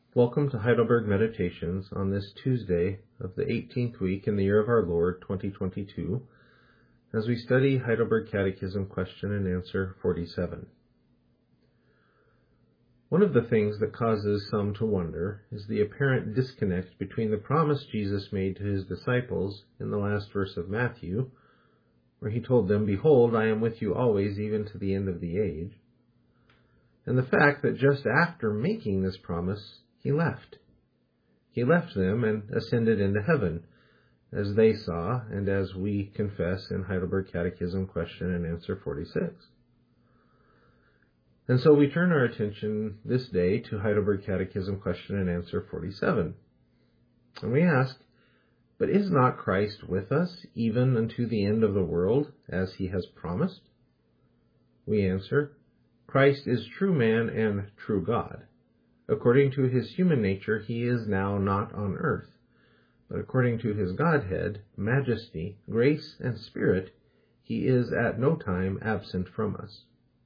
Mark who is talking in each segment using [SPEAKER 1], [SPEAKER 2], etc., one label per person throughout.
[SPEAKER 1] Welcome to Heidelberg Meditations on this Tuesday of the 18th week in the year of our Lord, 2022, as we study Heidelberg Catechism Question and Answer 47. One of the things that causes some to wonder is the apparent disconnect between the promise Jesus made to his disciples in the last verse of Matthew, where he told them, "Behold, I am with you always, even to the end of the age," and the fact that just after making this promise, he left. He left them and ascended into heaven, as they saw and as we confess in Heidelberg Catechism Question and Answer 46. And so we turn our attention this day to Heidelberg Catechism Question and Answer 47. And we ask, but is not Christ with us even unto the end of the world, as he has promised? We answer, Christ is true man and true God. According to his human nature, he is now not on earth, but according to his Godhead, majesty, grace, and spirit, he is at no time absent from us.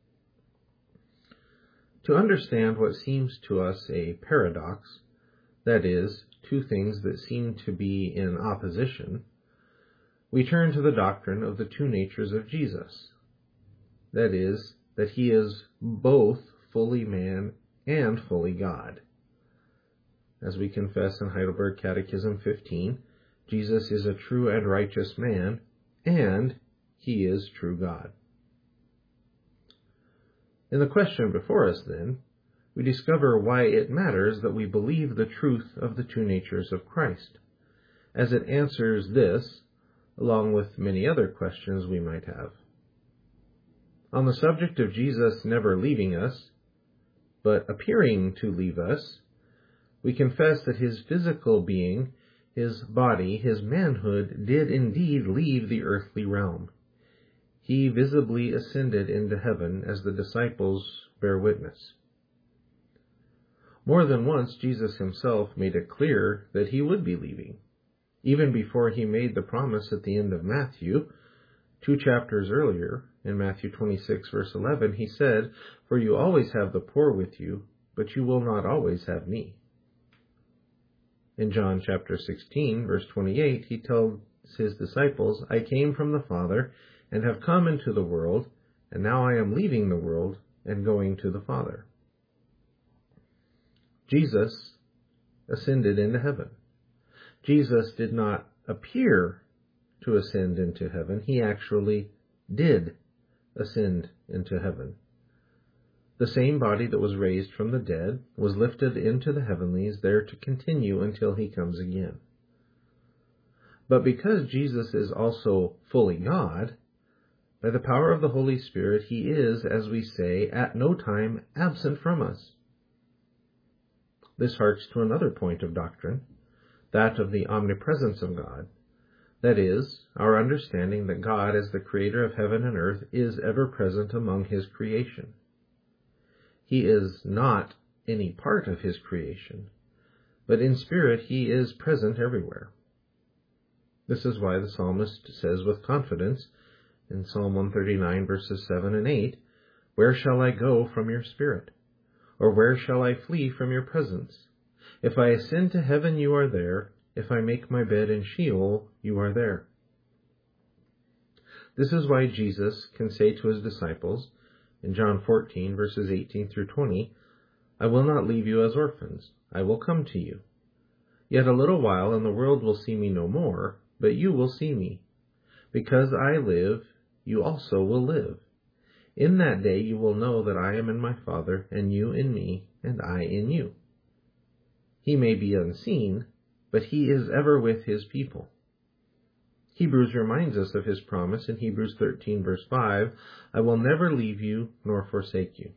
[SPEAKER 1] To understand what seems to us a paradox, that is, two things that seem to be in opposition, we turn to the doctrine of the two natures of Jesus. That is, that he is both fully man and fully God. As we confess in Heidelberg Catechism 15, Jesus is a true and righteous man, and he is true God. In the question before us, then, we discover why it matters that we believe the truth of the two natures of Christ, as it answers this, along with many other questions we might have. On the subject of Jesus never leaving us, but appearing to leave us, we confess that his physical being, his body, his manhood, did indeed leave the earthly realm. He visibly ascended into heaven, as the disciples bear witness. More than once, Jesus himself made it clear that he would be leaving. Even before he made the promise at the end of Matthew, 2 chapters earlier, in Matthew 26, verse 11, he said, "For you always have the poor with you, but you will not always have me." In John chapter 16, verse 28, he tells his disciples, "I came from the Father, and have come into the world, and now I am leaving the world, and going to the Father." Jesus ascended into heaven. Jesus did not appear to ascend into heaven. He actually did ascend into heaven. The same body that was raised from the dead was lifted into the heavenlies, there to continue until he comes again. But because Jesus is also fully God, by the power of the Holy Spirit, he is, as we say, at no time absent from us. This harks to another point of doctrine, that of the omnipresence of God. That is, our understanding that God, as the creator of heaven and earth, is ever present among his creation. He is not any part of his creation, but in spirit he is present everywhere. This is why the psalmist says with confidence in Psalm 139, verses 7 and 8, "Where shall I go from your spirit? Or where shall I flee from your presence? If I ascend to heaven, you are there. If I make my bed in Sheol, you are there." This is why Jesus can say to his disciples in John 14, verses 18 through 20, "I will not leave you as orphans. I will come to you. Yet a little while, and the world will see me no more, but you will see me. Because I live, you also will live. In that day you will know that I am in my Father, and you in me, and I in you." He may be unseen, but he is ever with his people. Hebrews reminds us of his promise in Hebrews 13, verse 5, "I will never leave you nor forsake you."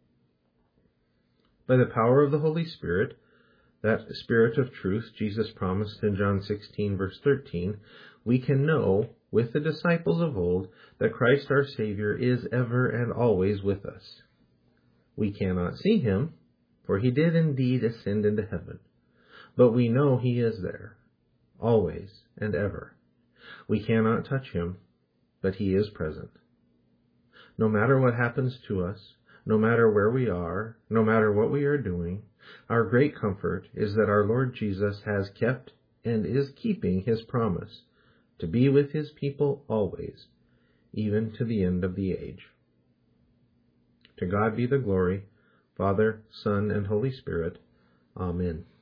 [SPEAKER 1] By the power of the Holy Spirit, that Spirit of truth Jesus promised in John 16, verse 13, we can know, with the disciples of old, that Christ our Savior is ever and always with us. We cannot see him, for he did indeed ascend into heaven, but we know he is there, always and ever. We cannot touch him, but he is present. No matter what happens to us, No matter where we are, no matter what we are doing, our great comfort is that our Lord Jesus has kept and is keeping his promise to be with his people always, even to the end of the age. To God be the glory, Father, Son, and Holy Spirit. Amen.